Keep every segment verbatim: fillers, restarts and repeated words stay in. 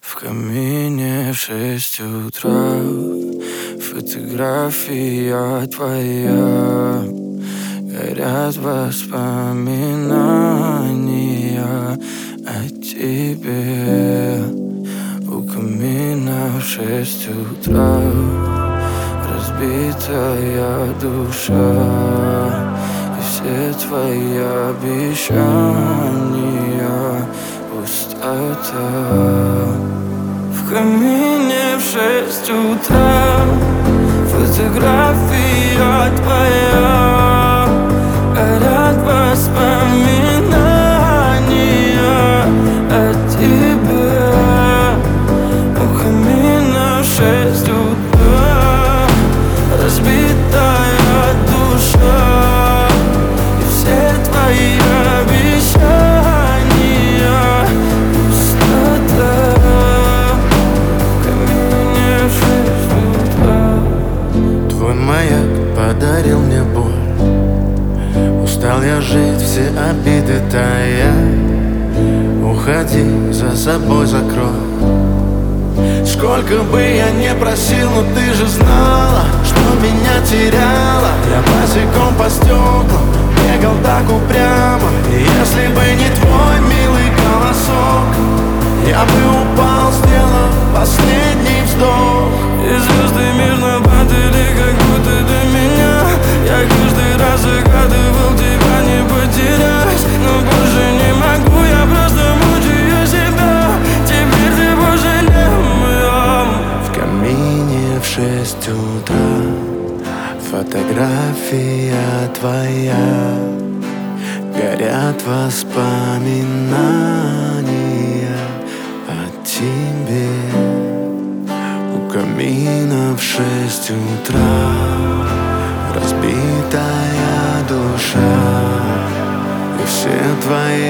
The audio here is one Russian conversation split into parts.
В камине в шесть утра фотография твоя. Горят воспоминания о тебе. У камина в шесть утра разбитая душа, и все твои обещания пустота. В камине в шесть утра фотография твоя. Горят воспоминания о тебе. У камина в шесть утра разбитая душа, и все твои обещания пустота. В камине в шесть утра. Твой маяк подарил мне боль. Устал я жить, все обиды тая. Уходи, за собой закрой. Сколько бы я не просил, но ты же знала, что меня теряла. Я босиком по стеклам бегал так упрямо. И если бы не твой милый голосок, я бы упал, сделав последний вздох. И звезды мирно падали, как будто до меня. Я каждый раз загадывал тебя не потерять, но больше не могу, я просто мучаю себя. Теперь ты пожалей моя. В камине в шесть утра фотография твоя. Горят воспоминания о тебе. У камина в шесть утра разбитая душа, и все твои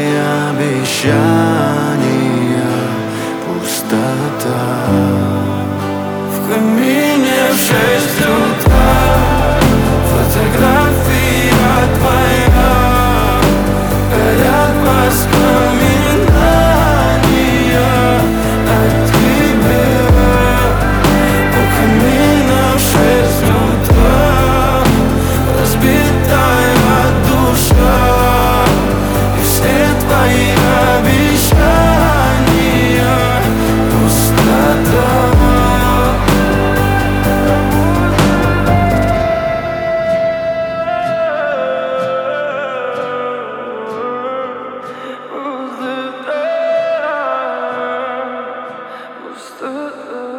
обещания пустота. В камине в шесть утра фотография твоя. Горят воспоминания о тебе. У камина в шесть утра разбитая душа, и все твои обещания пустота. Пустота.